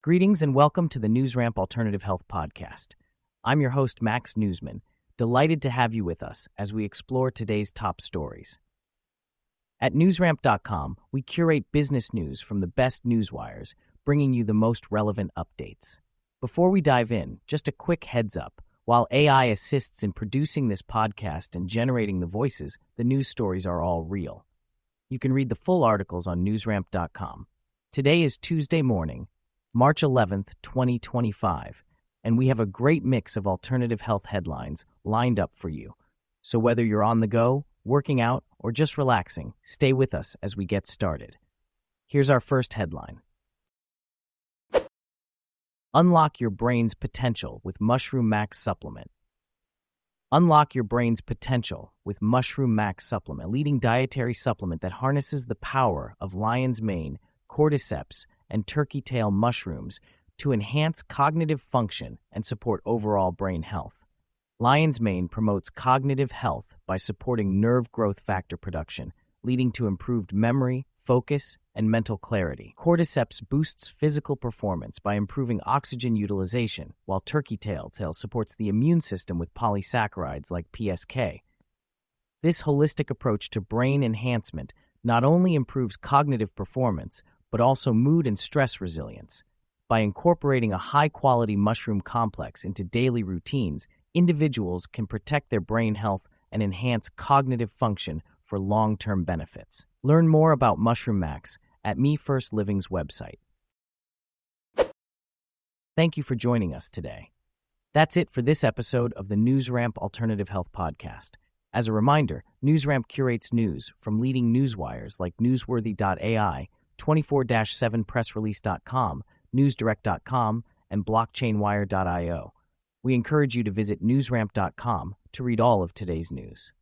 Greetings and welcome to the NewsRamp Alternative Health Podcast. I'm your host, Max Newsman, delighted to have you with us as we explore today's top stories. At newsramp.com, we curate business news from the best newswires, bringing you the most relevant updates. Before we dive in, just a quick heads up. While AI assists in producing this podcast and generating the voices, the news stories are all real. You can read the full articles on newsramp.com. Today is Tuesday morning, March 11th, 2025, and we have a great mix of alternative health headlines lined up for you. So whether you're on the go, working out, or just relaxing, stay with us as we get started. Here's our first headline. Unlock your brain's potential with Mushroom Max supplement. Unlock your brain's potential with Mushroom Max supplement, a leading dietary supplement that harnesses the power of lion's mane, cordyceps, and turkey tail mushrooms to enhance cognitive function and support overall brain health. Lion's mane promotes cognitive health by supporting nerve growth factor production, leading to improved memory, focus, and mental clarity. Cordyceps boosts physical performance by improving oxygen utilization, while turkey tail supports the immune system with polysaccharides like PSK. This holistic approach to brain enhancement not only improves cognitive performance, but also mood and stress resilience. By incorporating a high-quality mushroom complex into daily routines, individuals can protect their brain health and enhance cognitive function for long-term benefits. Learn more about Mushroom Max at Me First Living's website. Thank you for joining us today. That's it for this episode of the NewsRamp Alternative Health Podcast. As a reminder, NewsRamp curates news from leading newswires like Newsworthy.ai, 24-7pressrelease.com, newsdirect.com, and blockchainwire.io. We encourage you to visit newsramp.com to read all of today's news.